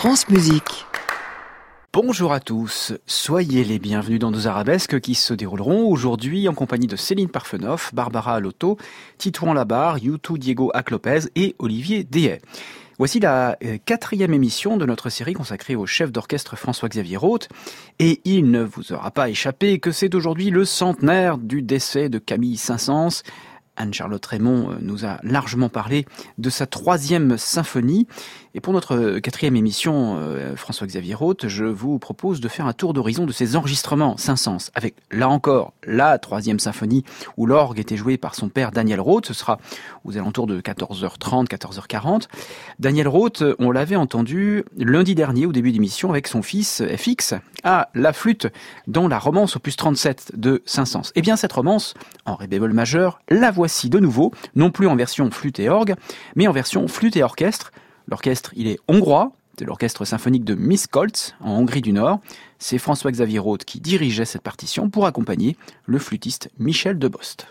France Musique. Bonjour à tous, soyez les bienvenus dans nos arabesques qui se dérouleront aujourd'hui en compagnie de Céline Parfenoff, Barbara Alotto, Titouan Labarre, Youtou Diego Ac-Lopez et Olivier Dehaye. Voici la 4e émission de notre série consacrée au chef d'orchestre François-Xavier Roth. Et il ne vous aura pas échappé que c'est aujourd'hui le centenaire du décès de Camille Saint-Saëns. Anne-Charlotte Raymond nous a largement parlé de sa 3e symphonie. Et pour notre 4e émission, François-Xavier Roth, je vous propose de faire un tour d'horizon de ses enregistrements Saint-Saëns, avec, là encore, la 3e symphonie où l'orgue était joué par son père Daniel Roth. Ce sera aux alentours de 14h30, 14h40. Daniel Roth, on l'avait entendu lundi dernier au début d'émission avec son fils FX à la flûte dans la romance opus 37 de Saint-Saëns. Eh bien, cette romance, en ré bémol majeur, la voici de nouveau, non plus en version flûte et orgue, mais en version flûte et orchestre. L'orchestre, il est hongrois, c'est l'orchestre symphonique de Miskolc, en Hongrie du Nord. C'est François-Xavier Roth qui dirigeait cette partition pour accompagner le flûtiste Michel Debost.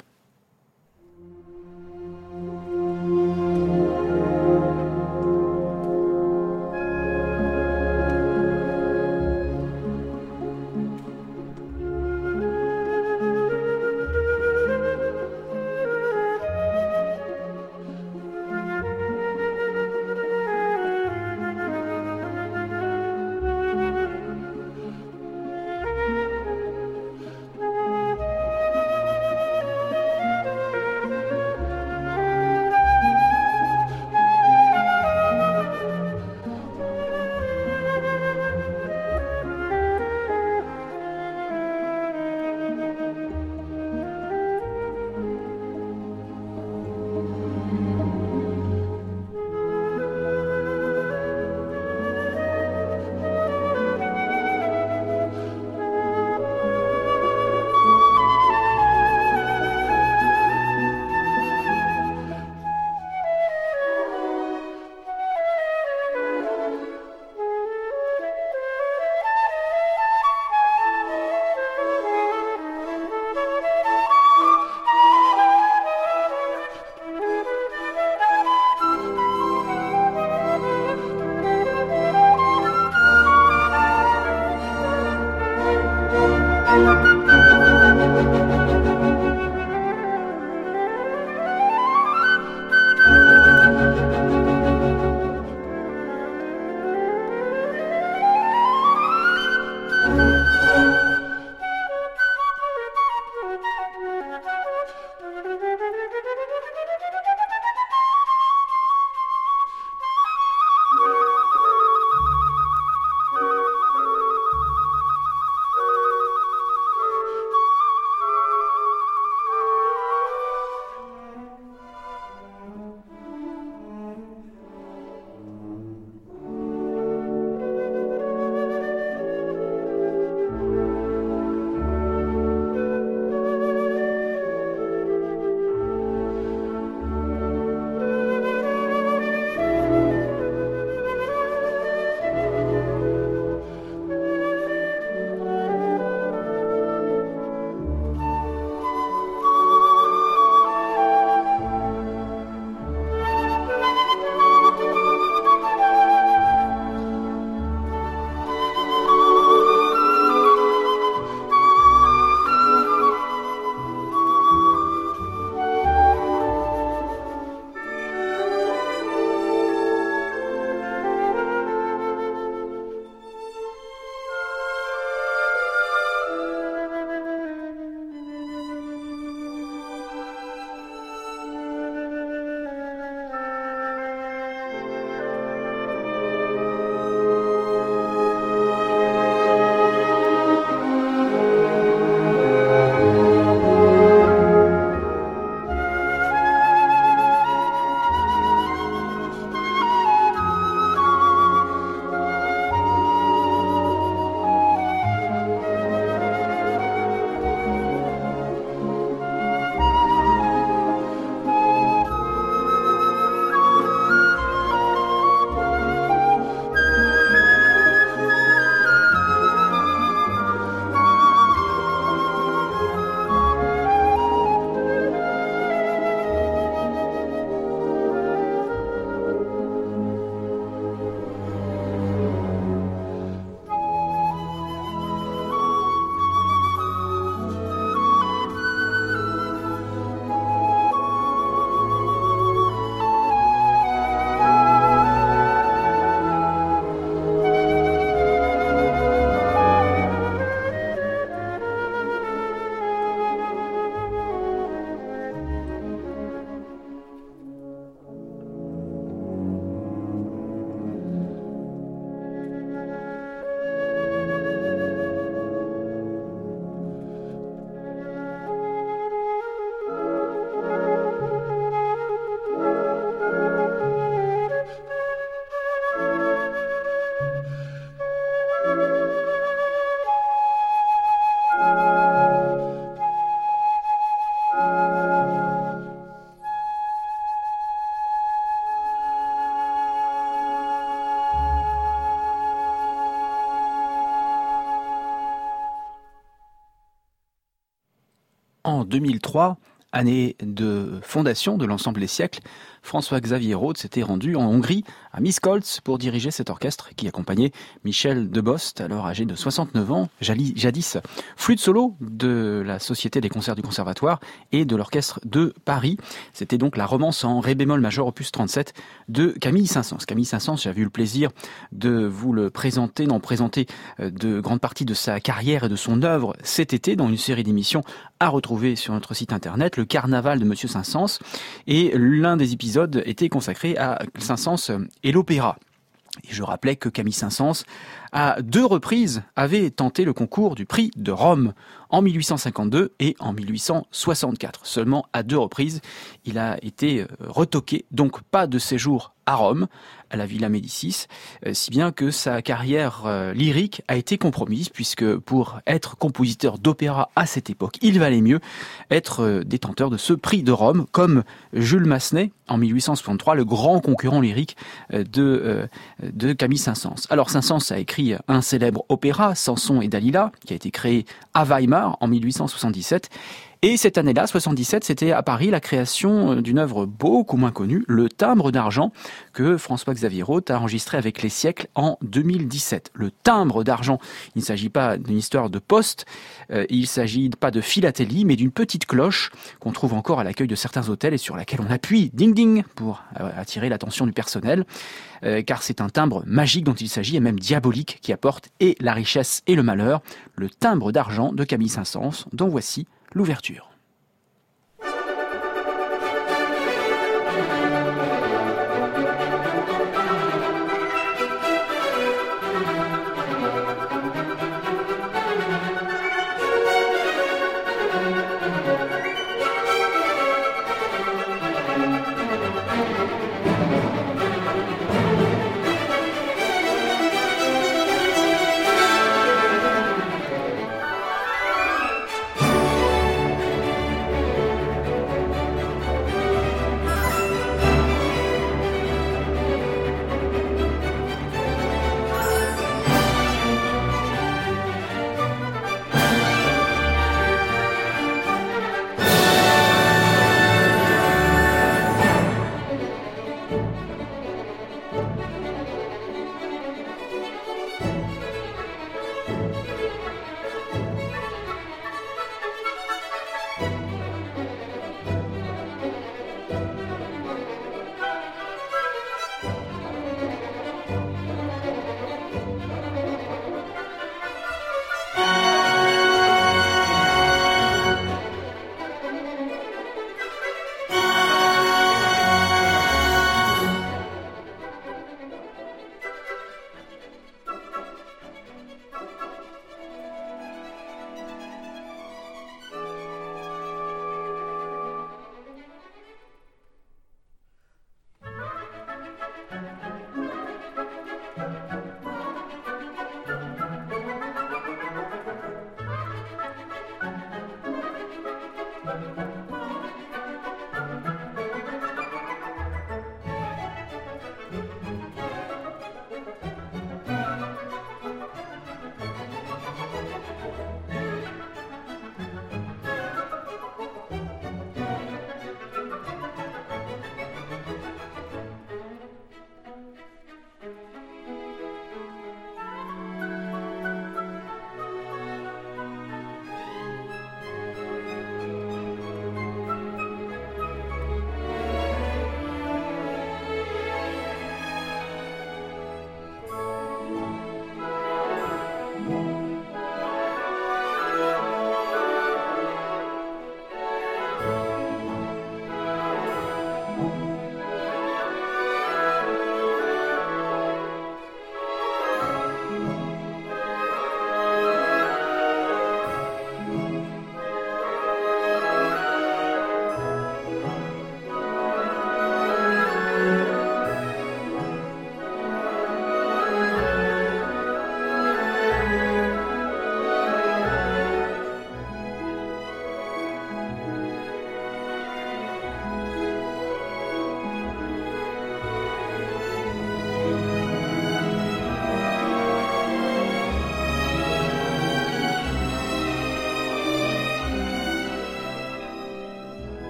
en 2003, année de fondation de l'Ensemble des siècles, François-Xavier Rode s'était rendu en Hongrie, à Miskolc, pour diriger cet orchestre qui accompagnait Michel Debost, alors âgé de 69 ans, jadis flûte solo de la Société des concerts du Conservatoire et de l'Orchestre de Paris. C'était donc la romance en ré bémol majeur opus 37 de Camille Saint-Saëns. Camille Saint-Saëns, j'avais eu le plaisir de vous le présenter, de grande partie de sa carrière et de son œuvre cet été dans une série d'émissions à retrouver sur notre site internet, le Carnaval de Monsieur Saint-Saëns, et l'un des épisodes était consacré à Saint-Saëns et l'opéra. Et je rappelais que Camille Saint-Saëns, à 2 reprises, avait tenté le concours du prix de Rome, en 1852 et en 1864. Seulement à 2 reprises, il a été retoqué, donc pas de séjour à Rome, à la Villa Médicis, si bien que sa carrière lyrique a été compromise, puisque pour être compositeur d'opéra à cette époque, il valait mieux être détenteur de ce prix de Rome, comme Jules Massenet, en 1863, le grand concurrent lyrique de Camille Saint-Saëns. Alors Saint-Saëns a écrit un célèbre opéra, Samson et Dalila, qui a été créé à Weimar en 1877. Et cette année-là, 77, c'était à Paris la création d'une œuvre beaucoup moins connue, Le Timbre d'argent, que François-Xavier Rode a enregistré avec Les Siècles en 2017. Le timbre d'argent, il ne s'agit pas d'une histoire de poste, il ne s'agit pas de philatélie, mais d'une petite cloche qu'on trouve encore à l'accueil de certains hôtels et sur laquelle on appuie ding ding pour attirer l'attention du personnel, car c'est un timbre magique dont il s'agit et même diabolique qui apporte et la richesse et le malheur. Le Timbre d'argent de Camille Saint-Saëns, dont voici l'ouverture.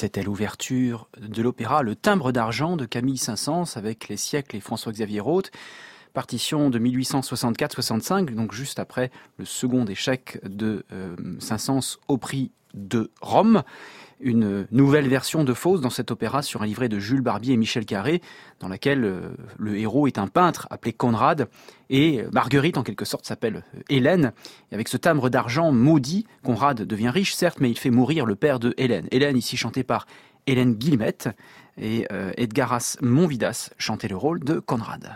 C'était l'ouverture de l'opéra Le Timbre d'argent de Camille Saint-Saëns avec Les siècles et François-Xavier Roth. Partition de 1864-65, donc juste après le second échec de Saint-Saëns au prix de Rome. Une nouvelle version de Faust dans cet opéra sur un livret de Jules Barbier et Michel Carré, dans laquelle le héros est un peintre appelé Conrad, et Marguerite en quelque sorte s'appelle Hélène. Et avec ce timbre d'argent maudit, Conrad devient riche certes, mais il fait mourir le père de Hélène. Hélène ici chantée par Hélène Guillemette, et Edgaras Montvidas chantait le rôle de Conrad.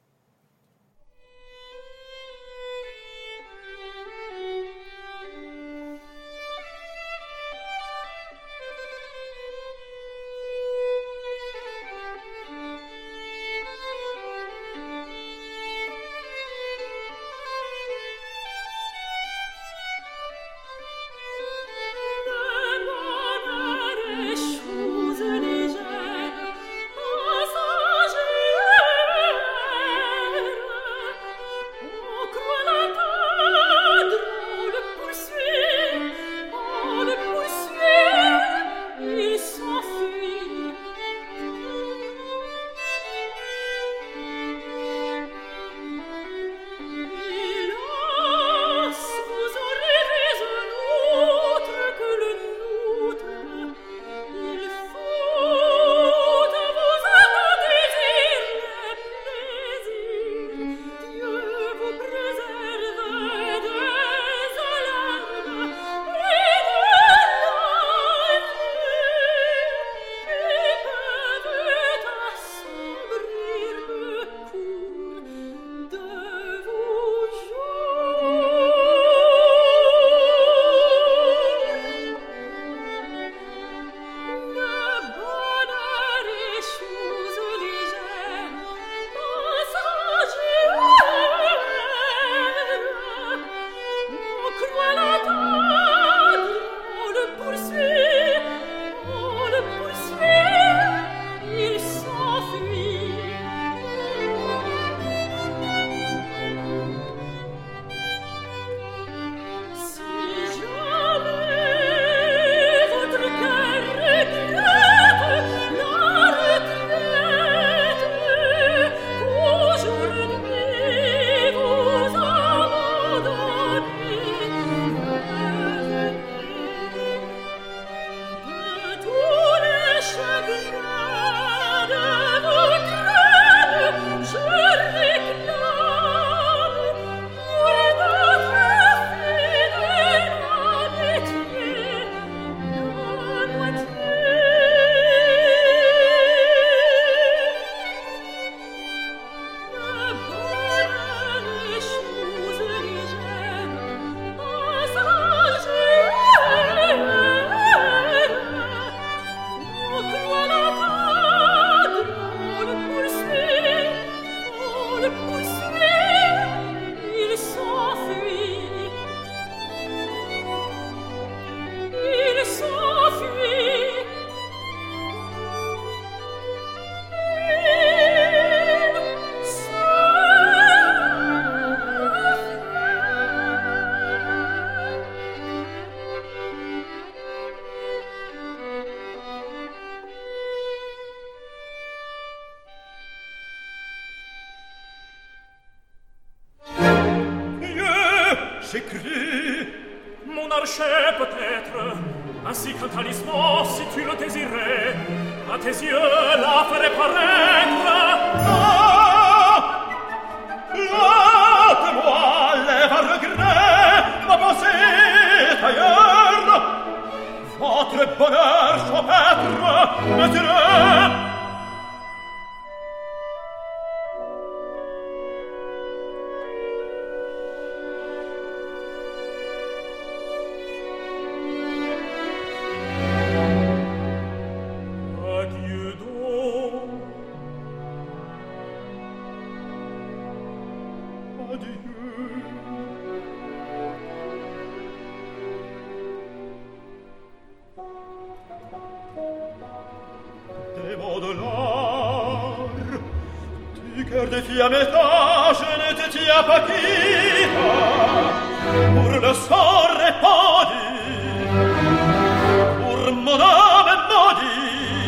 J'écris mon archet peut-être, ainsi qu'un talisman, si tu le désirais, à tes yeux la ferait paraître. Laisse-moi, lève un regret, ma pensée est ailleurs. Votre bonheur champêtre, mettez-le. Pour le sort répandu, pour mon âme maudite,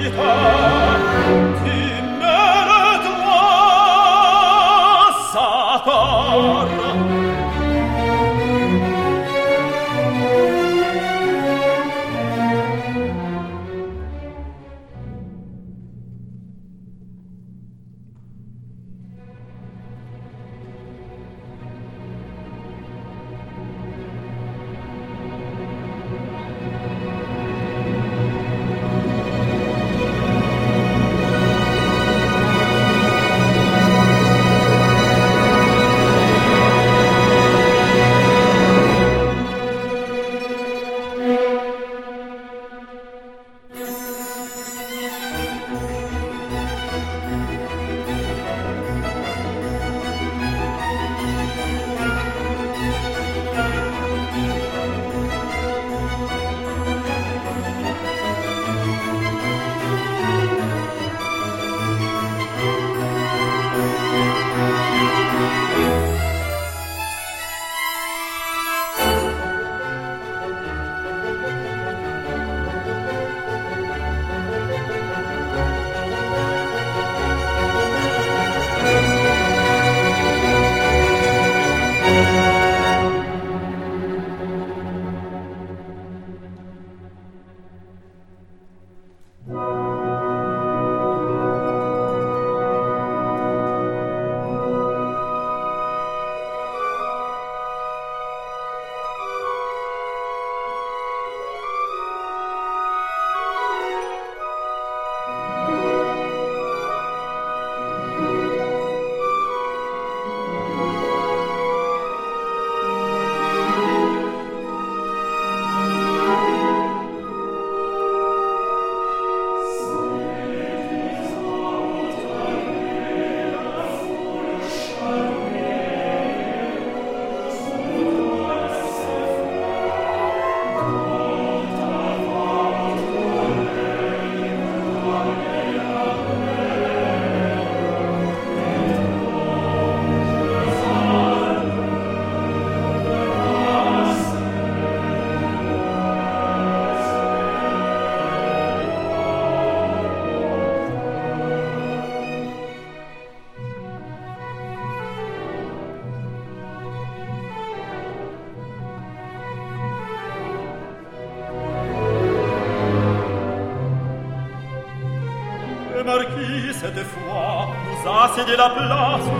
Marquis, cette fois, nous a cédé la place.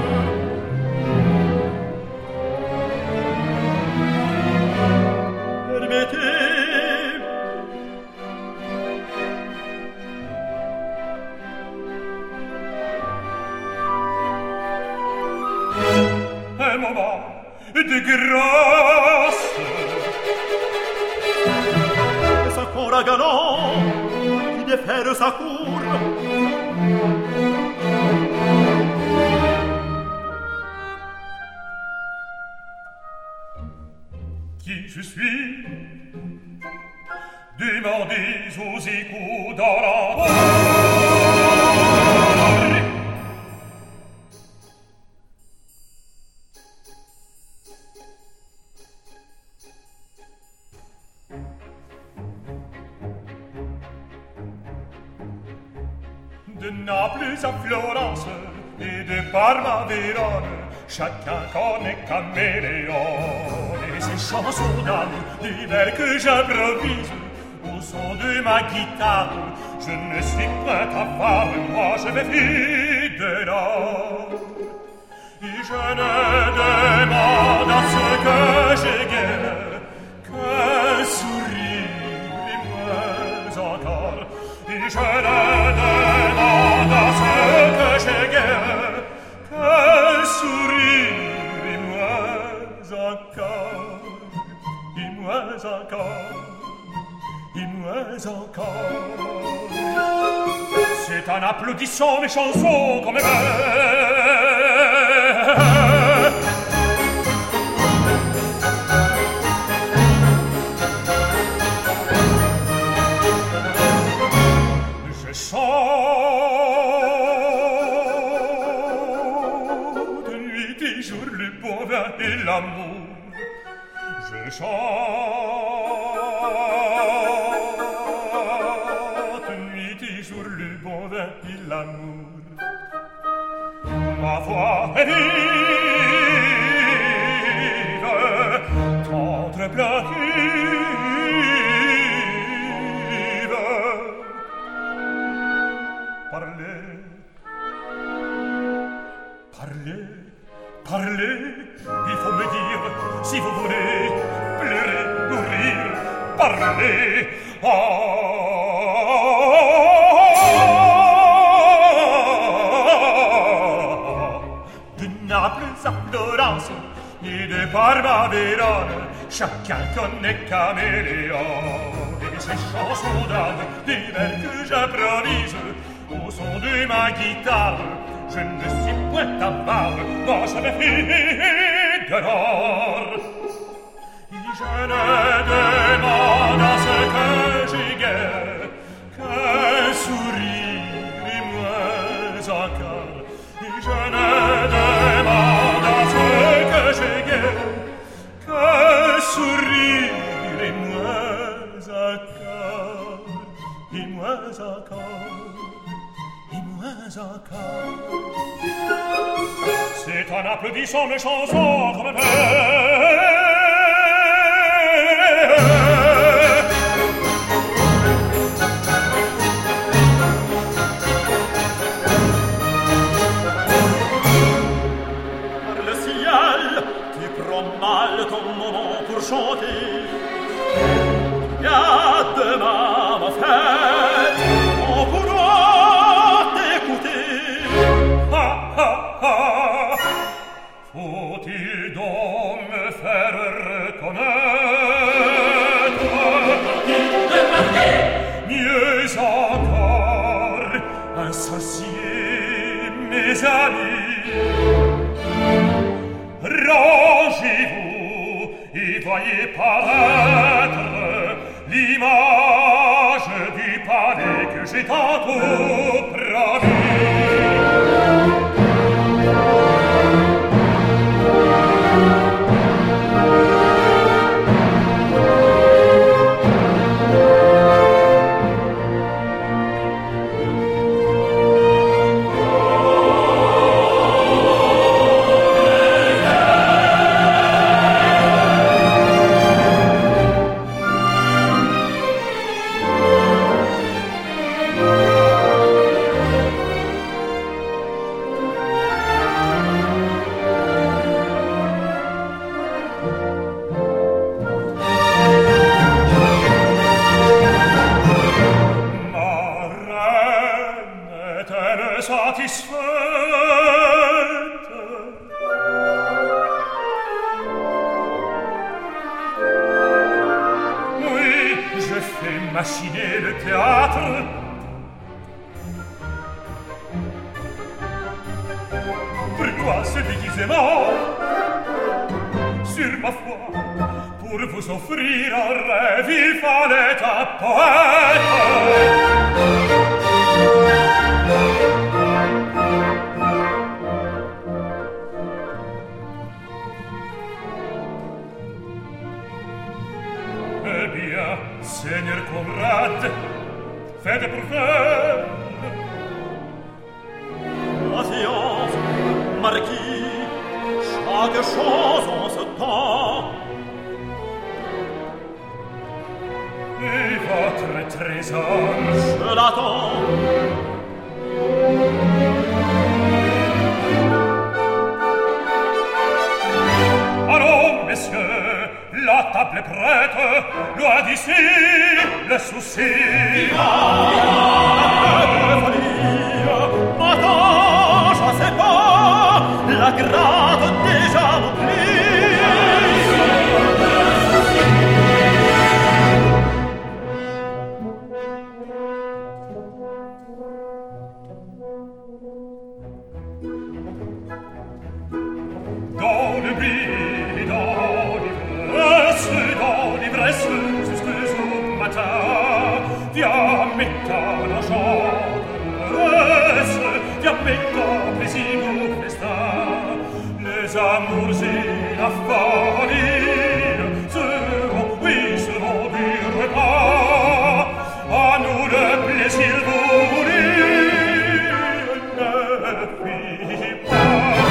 Permettez. Un moment de grâce. Sa cour à galant qui défère sa cour. Qui je suis? Demandez aux échos dans la de Naples à Florence et de Parme à Vérone, chacun connaît caméléon. Et ces chansons d'amour, des vers que j'improvise au son de ma guitare, je ne suis point avare, moi je vais fidèle. Et je ne demande à ce que j'ai guère qu'un sourire et moins encore. Et je ne demande à ce que j'ai guère qu'un sourire et moins encore, et moins encore, et moins encore. C'est un applaudissant mes chansons comme je chante nuit et jour le bon vin et l'amour. Je chante nuit et jour le toi est vive, tendre plaintive. Parlez, parlez, parlez, il faut me dire si vous voulez pleurer ou rire. Parlez, de Naples à Florence et de Parme à Vérone, chacun connaît Caméléon et ses chansons d'âme, des vers que j'improvise au son de ma guitare. Je ne suis point avare, moi je me figure. Je ne demande à ce que j'ai guère qu'un sourire et moins encore. Je ne demande à ce que j'ai guère qu'un sourire et moins encore. Et moins encore. Et moins encore. C'est en applaudissant mes chansons comme mal ton moment pour chanter. Y'a demain ma fête, on pourra t'écouter. Ah, ah, ah. Faut-il donc me faire reconnaître? Mieux encore, insocier mes amis. Rangez-vous et voyez paraître l'image du palais que j'ai tantôt promis. Machiner le théâtre. Pourquoi ce déguisement? Sur ma foi, pour vous offrir un rêve, il fallait un poète. Eh bien, Seigneur Conrad, faites pour faire. Patience, marquis, chaque chose en ce temps. Et votre trésor, je l'attends. Allons, messieurs, la table est prête, loin d'ici le souci. Attends, je sais pas, la grade déjà m'oublie. Dans l'oubli, dans l'ivresse, jusqu'au matin, viens mettre la chandresse, viens mettre plaisir au festin. Les amours et la folie seront du repas. À nous le plaisir voulu, ne fuis pas.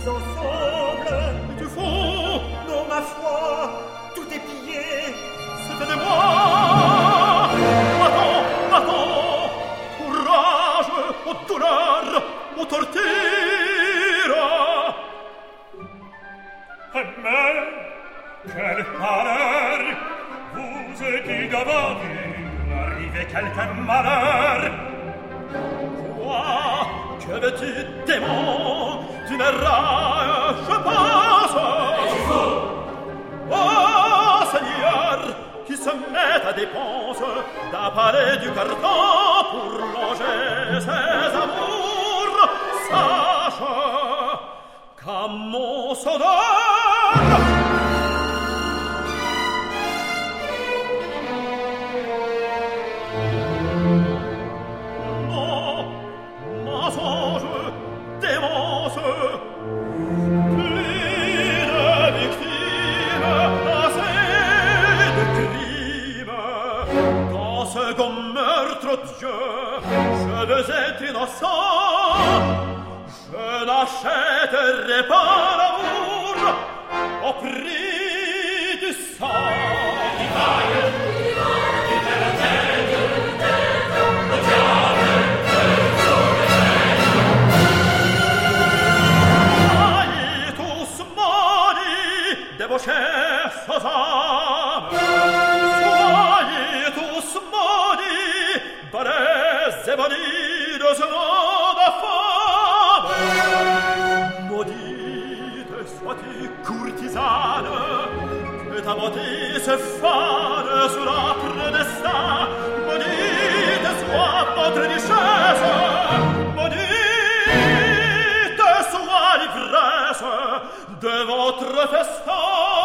tous ensemble. Et tu fous? Non, ma foi, tout est pillé. C'était de moi. Battons, courage, au douleur, au torture. Mais, quel malheur, vous qui devant vu arriver quelque malheur. Quoi? Que veux-tu, démon? Tu me railles, je pense. Oh, Seigneur, qui se met à dépense d'appaler du carton pour loger ses amours, sache qu'à mon sonneur Dieu, je veux être innocent. Je n'achèterai pas l'amour au prix du sang. Soyez tous maudits, débauchés sans âme. Soyez tous maudits, balais et bandits de ce monde affâme. Maudite sois-tu, courtisane, que ta beauté se fane sous l'âpre destin. Maudite soit votre richesse, maudite soit l'ivresse de votre festin.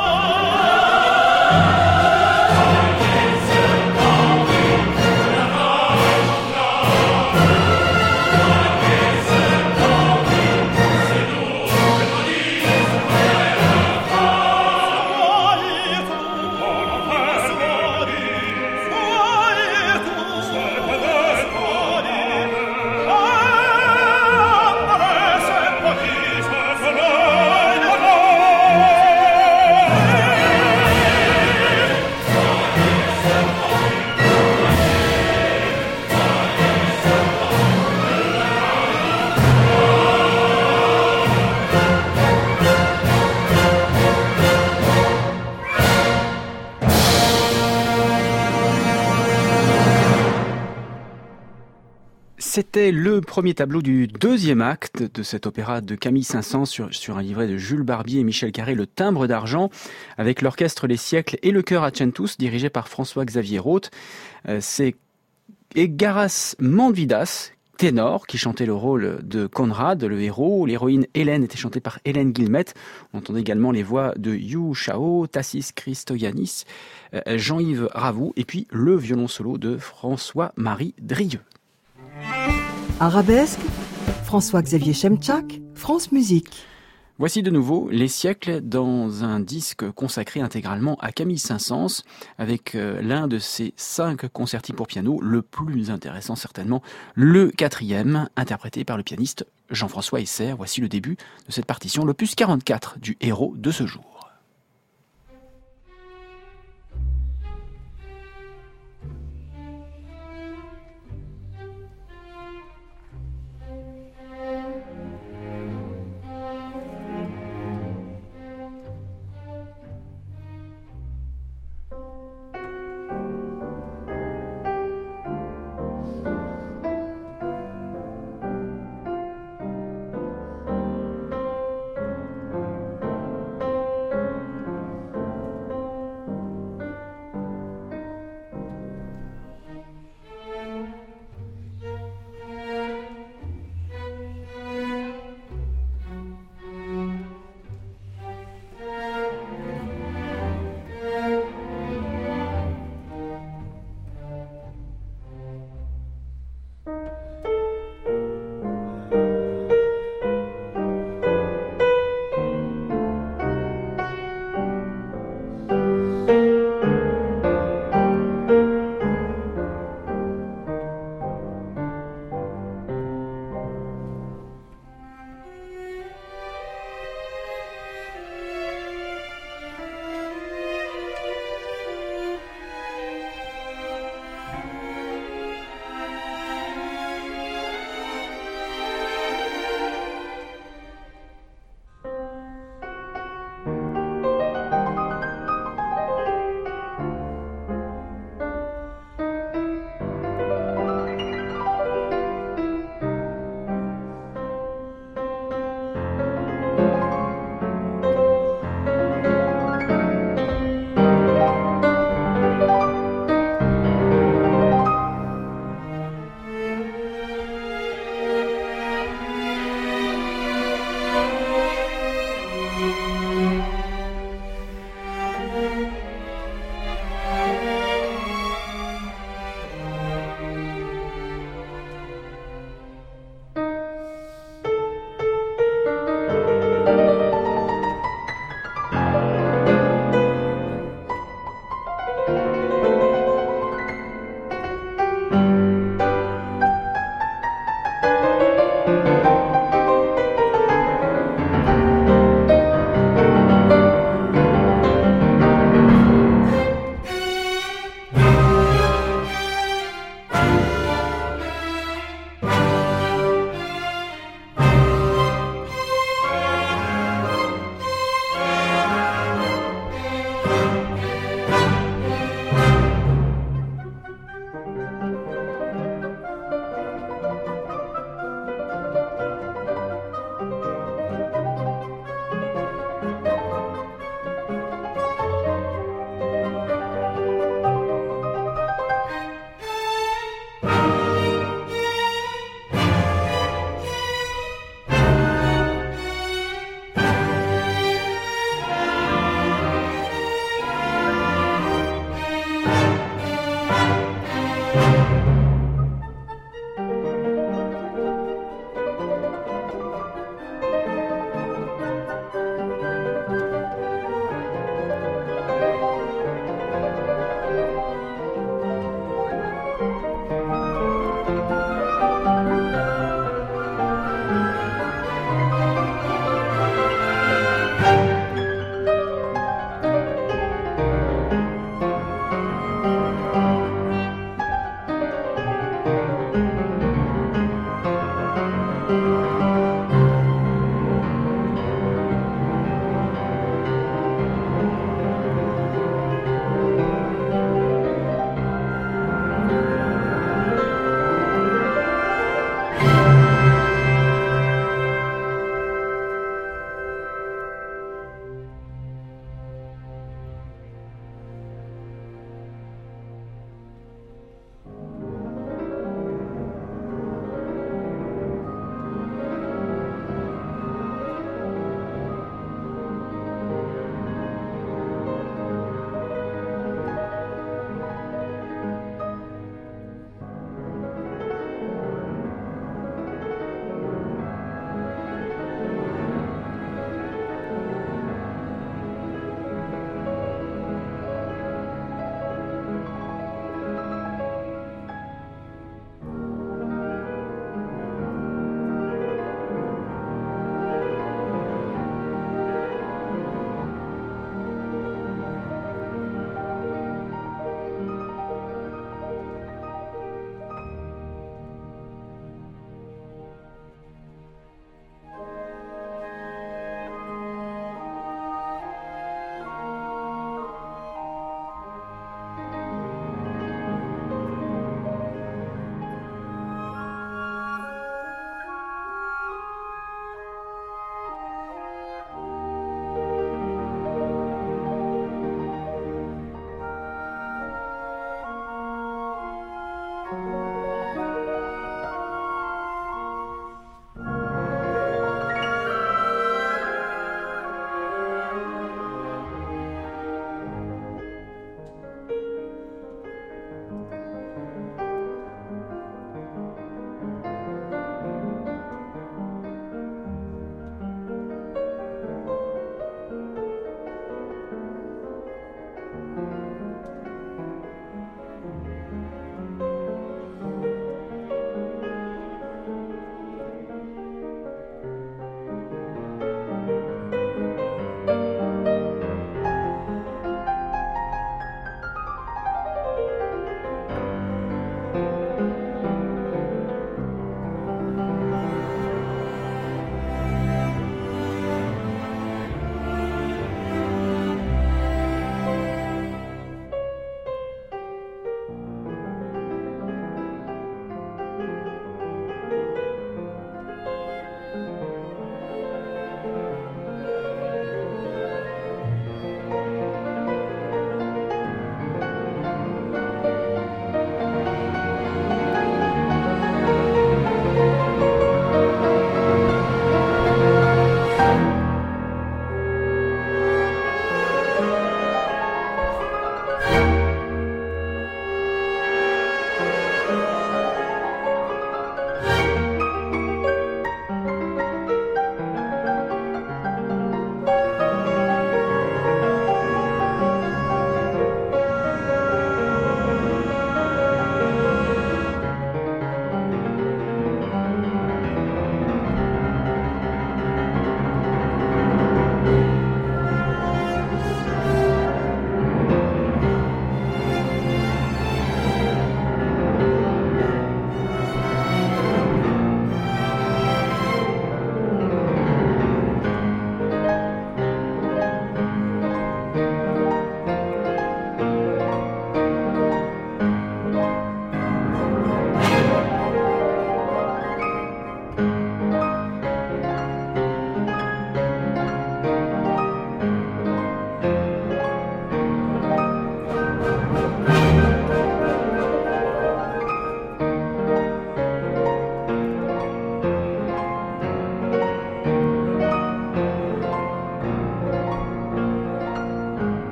C'était le premier tableau du deuxième acte de cet opéra de Camille Saint-Saëns sur un livret de Jules Barbier et Michel Carré, Le Timbre d'Argent, avec l'orchestre Les Siècles et le chœur Acentus, dirigé par François-Xavier Roth. C'est Egaras Mandvidas, ténor, qui chantait le rôle de Conrad, le héros. L'héroïne Hélène était chantée par Hélène Guillemette. On entendait également les voix de Yu Chao, Tassis Christoyanis, Jean-Yves Ravoux, et puis le violon solo de François-Marie Drieux. Arabesque, François-Xavier Chemchak, France Musique. Voici de nouveau Les Siècles dans un disque consacré intégralement à Camille Saint-Saëns, avec l'un de ses 5 concertis pour piano, le plus intéressant certainement, le 4e, interprété par le pianiste Jean-François Esser. Voici le début de cette partition, l'opus 44 du héros de ce jour.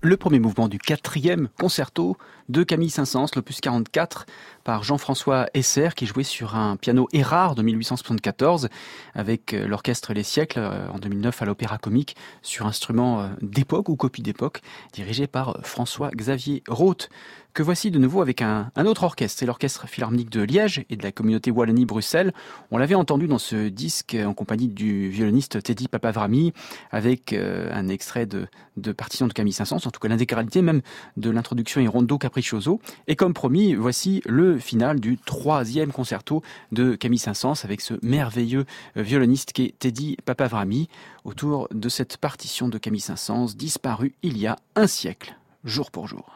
le premier mouvement du 4e concerto de Camille Saint-Saëns, l'opus 44, par Jean-François Esser, qui jouait sur un piano Erard de 1874, avec l'orchestre Les Siècles, en 2009 à l'Opéra Comique, sur instrument d'époque ou copie d'époque, dirigé par François-Xavier Roth, que voici de nouveau avec un autre orchestre. C'est l'Orchestre Philharmonique de Liège et de la communauté Wallonie-Bruxelles. On l'avait entendu dans ce disque en compagnie du violoniste Teddy Papavrami, avec un extrait de partition de Camille Saint-Saëns, en tout cas l'intégralité même de l'introduction et rondo capriccioso. Et comme promis, voici le final du 3e concerto de Camille Saint-Saëns avec ce merveilleux violoniste qui est Teddy Papavrami, autour de cette partition de Camille Saint-Saëns disparue il y a un siècle, jour pour jour.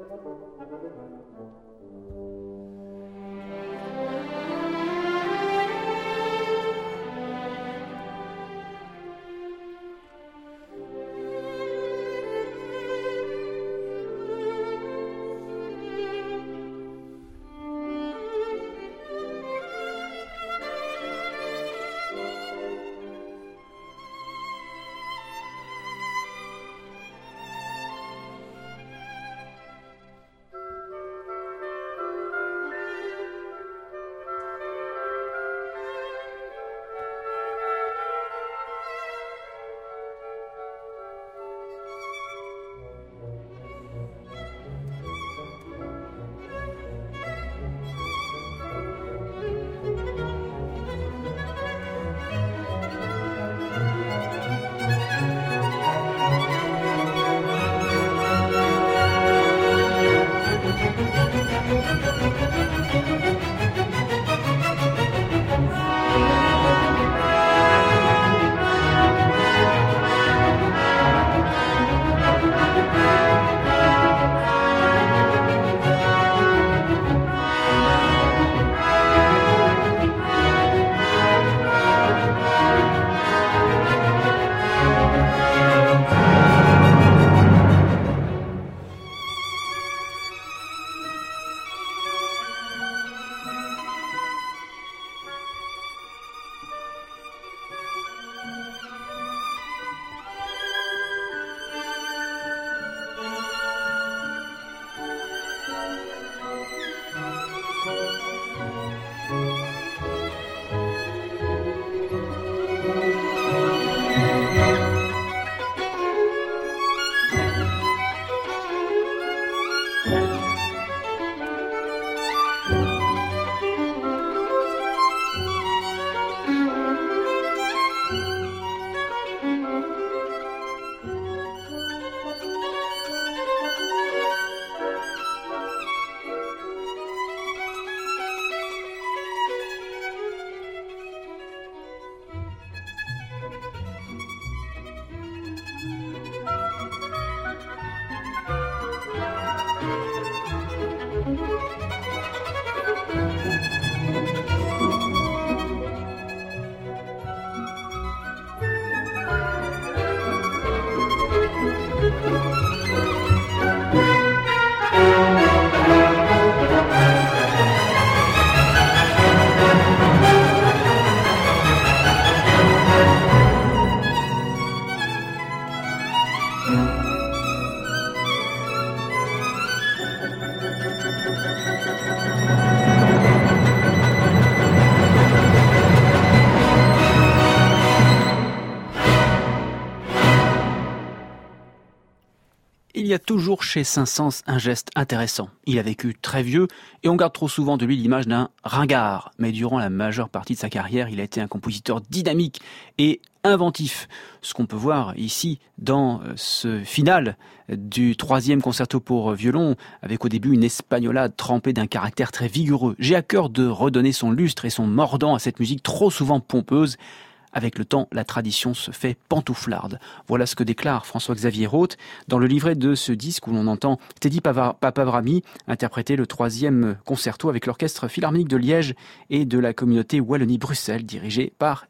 Il y a toujours chez Saint-Saëns un geste intéressant. Il a vécu très vieux et on garde trop souvent de lui l'image d'un ringard. Mais durant la majeure partie de sa carrière, il a été un compositeur dynamique et inventif. Ce qu'on peut voir ici dans ce final du 3e concerto pour violon, avec au début une espagnolade trempée d'un caractère très vigoureux. J'ai à cœur de redonner son lustre et son mordant à cette musique trop souvent pompeuse. Avec le temps, la tradition se fait pantouflarde. Voilà ce que déclare François-Xavier Roth dans le livret de ce disque où l'on entend Teddy Papavrami interpréter le 3e concerto avec l'Orchestre Philharmonique de Liège et de la communauté Wallonie-Bruxelles dirigée par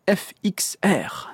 FXR.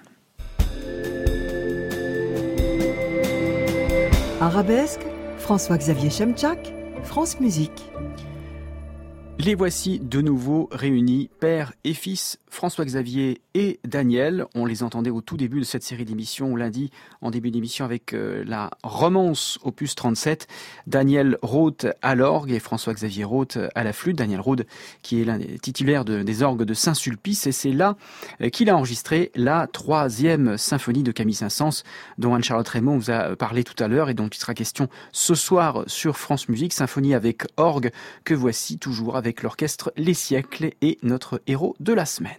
Arabesque, François-Xavier Chemchak, France Musique. Les voici de nouveau réunis, père et fils, François-Xavier et Daniel. On les entendait au tout début de cette série d'émissions, lundi, en début d'émission, avec la romance opus 37. Daniel Roth à l'orgue et François-Xavier Roth à la flûte. Daniel Roth qui est l'un des titulaires des orgues de Saint-Sulpice. Et c'est là qu'il a enregistré la 3e symphonie de Camille Saint-Saëns, dont Anne-Charlotte Raymond vous a parlé tout à l'heure et dont il sera question ce soir sur France Musique. Symphonie avec orgue que voici toujours avec l'orchestre Les Siècles et notre héros de la semaine.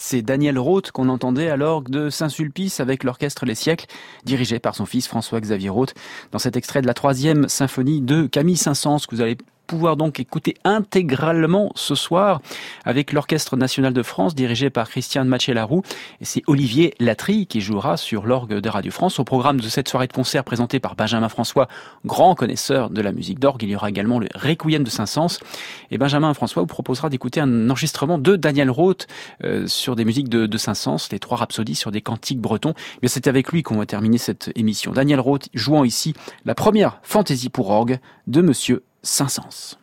c'est Daniel Roth qu'on entendait à l'orgue de Saint-Sulpice avec l'orchestre Les Siècles, dirigé par son fils François-Xavier Roth, dans cet extrait de la 3e symphonie de Camille Saint-Saëns que vous allez pouvoir donc écouter intégralement ce soir avec l'Orchestre National de France dirigé par Christian Mathieu-Laroux, et c'est Olivier Latry qui jouera sur l'orgue de Radio France. Au programme de cette soirée de concert présentée par Benjamin François, grand connaisseur de la musique d'orgue, il y aura également le Requiem de Saint-Saëns, et Benjamin François vous proposera d'écouter un enregistrement de Daniel Roth sur des musiques de Saint-Saëns, les 3 rhapsodies sur des cantiques bretons. Mais c'est avec lui qu'on va terminer cette émission. Daniel Roth jouant ici la première fantaisie pour orgue de Monsieur Saint-Saëns.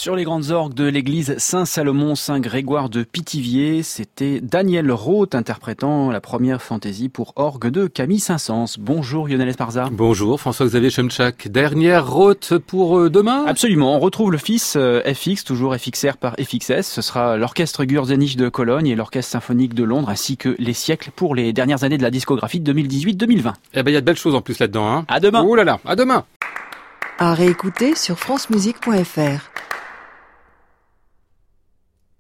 Sur les grandes orgues de l'église Saint-Salomon Saint-Grégoire de Pithiviers, c'était Daniel Roth interprétant la première fantaisie pour orgue de Camille Saint-Saëns. Bonjour Lionel Esparza. Bonjour François-Xavier Chemchak. Dernière Roth pour demain ? Absolument, on retrouve le fils FX, toujours FXR par FXS. Ce sera l'orchestre Gürzenich de Cologne et l'orchestre symphonique de Londres, ainsi que les siècles pour les dernières années de la discographie de 2018-2020. Eh ben, il y a de belles choses en plus là-dedans, hein. À demain. Ouh là là, à demain. À réécouter sur francemusique.fr.